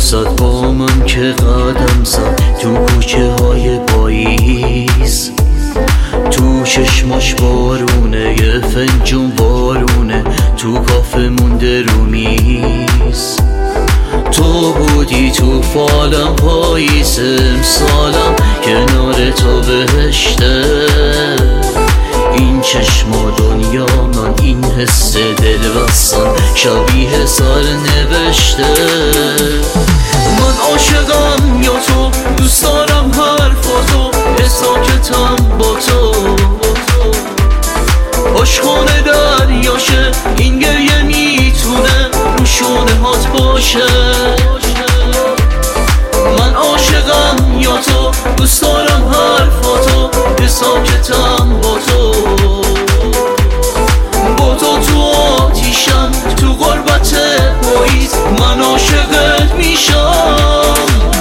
فرصت با من که قدم زد تو کوچه های پاییز، تو چشماش بارونه، یه فنجون بارونه، تو کافه مونده رو میز. تو بودی تو فالم پاییز امسالم، کنار تو بهشته. این چشما دنیا من، این حس دل بستن شبیه سال نوشته. من عاشقم یا تو، دوست دارم حرفاتو، ساکتم با تو. عشقانه دریاشه این گریه، میتونه رو شونه هات باشه. من عاشقم یا تو، دوست دارم حرفاتو، ساکتم با تو. با تو آتیشم، تو غربت پاییز من عاشقت میشم.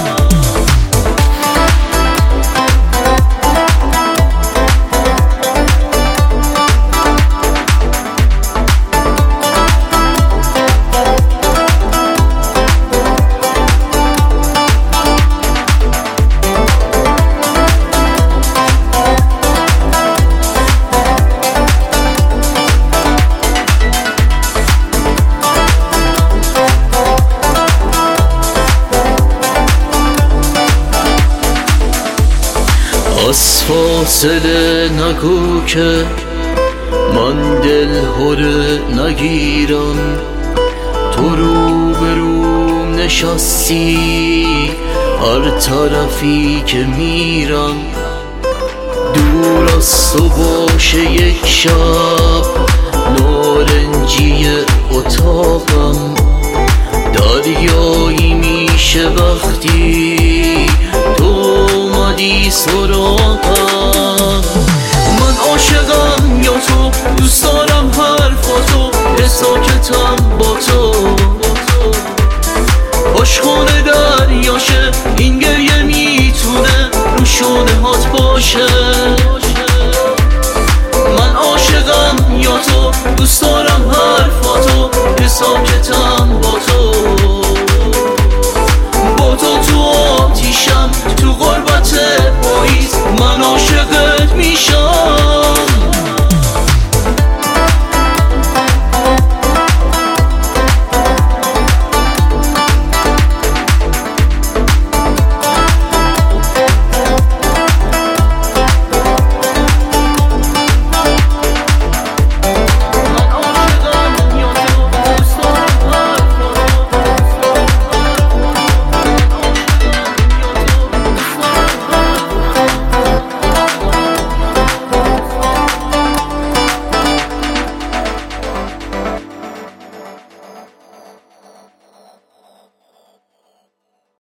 از فاصله نگو که من دل هره نگیرم. تو روبروم نشستی هر طرفی که میرم. دور از تو باشه یک شب نارنجی اتاقم، دریایی میشه وقتی تو اومدی سراغم. من عاشقم یا تو، دوست دارم حرفاتو، ساکتم با تو. عشقانه دریاشه این گریه، میتونه رو شونه هات باشه. من عاشقم یا تو، دوست دارم حرفاتو، ساکتم با تو. با تو آتیشم، تو غربت پاییز من عاشقت میشم.